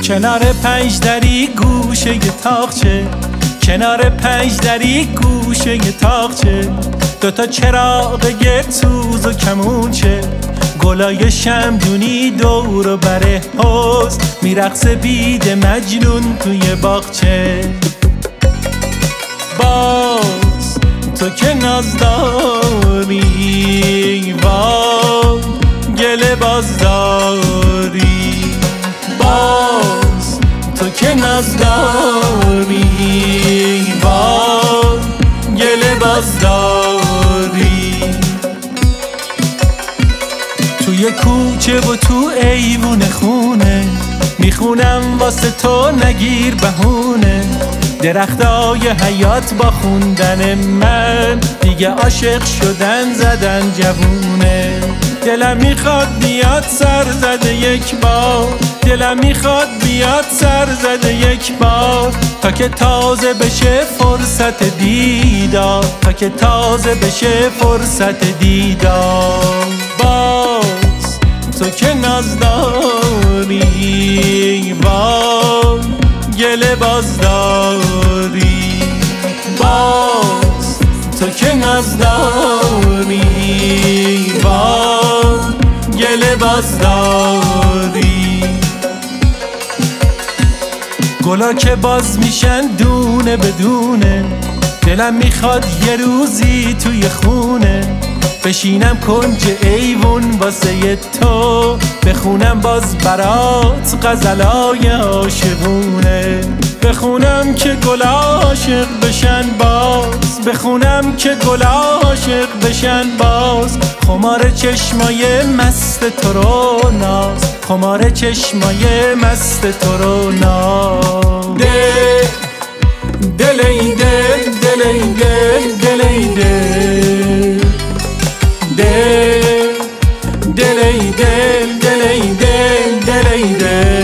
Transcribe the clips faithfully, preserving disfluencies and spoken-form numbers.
کنار پنج دری گوشه تاقچه، کنار پنج دری گوشه تاقچه، دوتا چراغ گرسوز و کمونچه، گلای شمدونی دور و بره حوض، میرقصه بید مجنون توی باغچه. باز تو که ناز داری، وای گله باز داری، باز تو که ناز داری، وای گله باز داری. توی کوچه و تو ایوون خونه، میخونم واسه تو نگیر بهونه، درختای حیات با خوندن من، دیگه عاشق شدن زدن جوونه. دلم میخواد بیاد سر زده یک بار، دلم میخواد بیاد سر زده یک بار، تا که تازه بشه فرصت دیدار، تا که تازه بشه فرصت دیدار. باز تو که ناز داری، وای گله باز داری، باز تو که ناز داری، وای گله باز داری. گلا که باز میشن دونه بدونه، دلم میخواد یه روزی توی خونه، بشینم کنج ایوون واسه تو، بخونم باز برات غزلای عاشقونه، بخونم که گل عاشق بشن باز، بخونم که گل عاشق بشن باز. خمار چشمای مست تو رو ناز، خمار چشمای مست تو رو ناز. دل دل ای دل دل ای دل دل ای دل دل دل ای دل دل ای دل دل ای دل.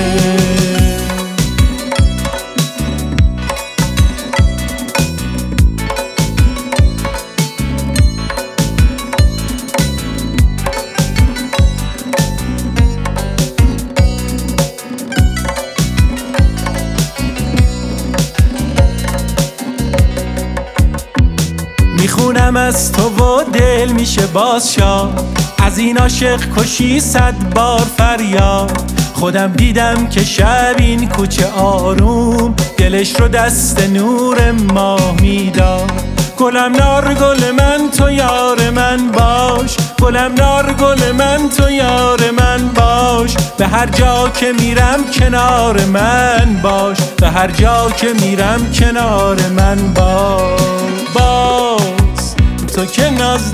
میخونم از تو و دل میشه باز شاد، از این عاشق کشی صد بار فریاد. خودم دیدم که شب این کوچه آروم، دلش رو دست نور ماه میداد. گلم نار گل من تو یار من باش، گلم نار گل من تو یار من باش، به هر جا که میرم کنار من باش، به هر جا که میرم کنار من باش. باز تو که ناز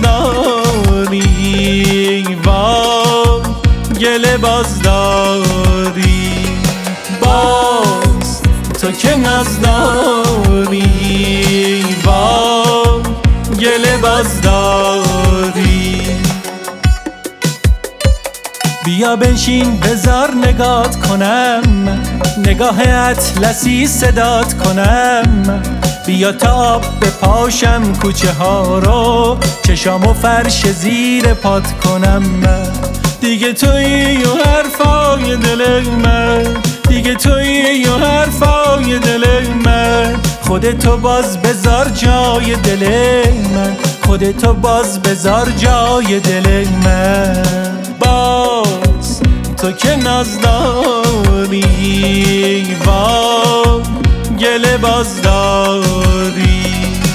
داری، وای گله باز داری، باز تو که ناز داری، وای گله باز داری. بیا بنشین بذار نگات کنم، نگاه اطلسی صدات کنم، بیا تا آب بپاشم کوچه ها رو، چشامو فرش زیر پات کنم. دیگه تویی و حرفای دل من، دیگه تویی و حرفای دل من، خودتو باز بذار جای دل من، خودتو باز بذار جای دل من. باز تو که ناز داری، وای گله باز داری،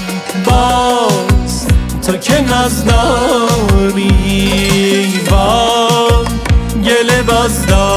باز تو که ناز داری، وای گله باز داری.